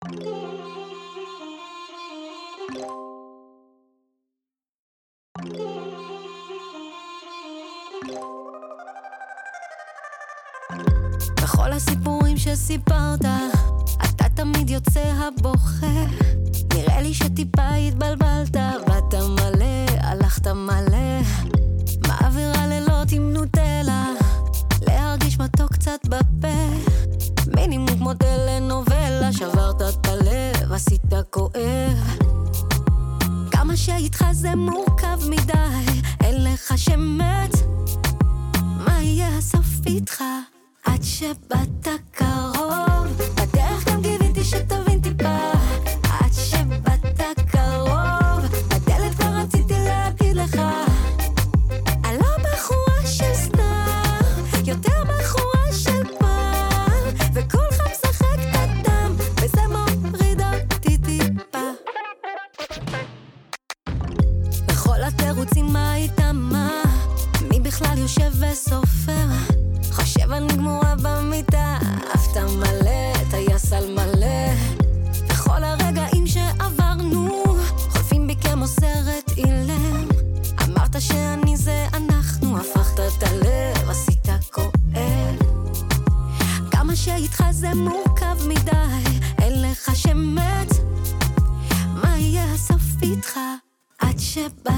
בכל הסיפורים שסיפרת אתה תמיד יוצא הבוכה. נראה לי שטיפה התבלבלת, באת מלא, הלכת מלא, מעבירה לילות עם נוטלה, להרגיש מתוק קצת בפה, מינימום כמו טלנובלה. שברת את הלב, עשית כואב, כמה שאיתך זה מורכב מדי, אין לך שמץ, מה יהיה הסוף איתך? עד שבאת קרוב, בדרך גם גיליתי שתבין טיפה. עד שבאת קרוב, בדלת כבר רציתי להגיד לך, אני לא בחורה של סתם, יותר בחורה של פעם, וכולך משחק את הדם, וזה מוריד אותי טיפה. בכל התירוצים מה איתם מה, מי בכלל יושב וסופר, חושב אני גמורה במיטה, אהבת מלא, טייס על מלא, בכל הרגעים שעברנו חולפים בי כמו סרט אילם. אמרת שאני זה אנחנו, הפכת את הלב, עשית כואב, כמה שאיתך זה מורכב מדי, אין לך שמץ, מה יהיה הסוף איתך? עד שבא